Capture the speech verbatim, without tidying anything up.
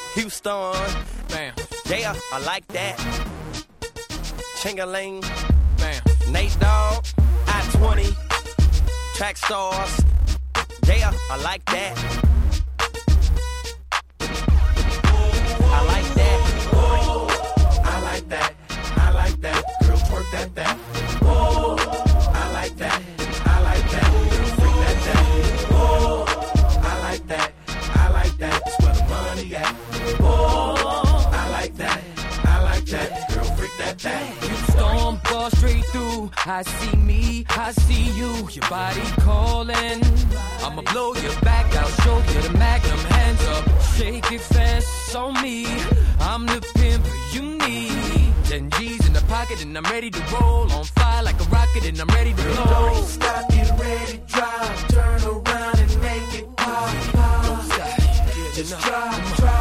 Houston. Bam. Yeah, I like that. Ching-a-ling. Bam. Nate Dogg. I twenty. Track stars. Yeah, I like that. I like that. I like that. I like that. Girl, twerk that, that. Oh, I like that. I like that. Girl, freak that, that. Oh, I like that. I like that. That's where the money at. Oh, I like that. I like that. Girl, freak that, that. You storm ball straight through. I see me, I see you. Your body calling. I'ma blow your back, I'll show you the magnum. Hands up, shake it fast on me. I'm the pimp you need. Ten G's in the pocket and I'm ready to roll. On fire like a rocket and I'm ready to blow. Don't stop, get ready, drive. Turn around and make it pop, pop. Don't stop, Just drive, drive.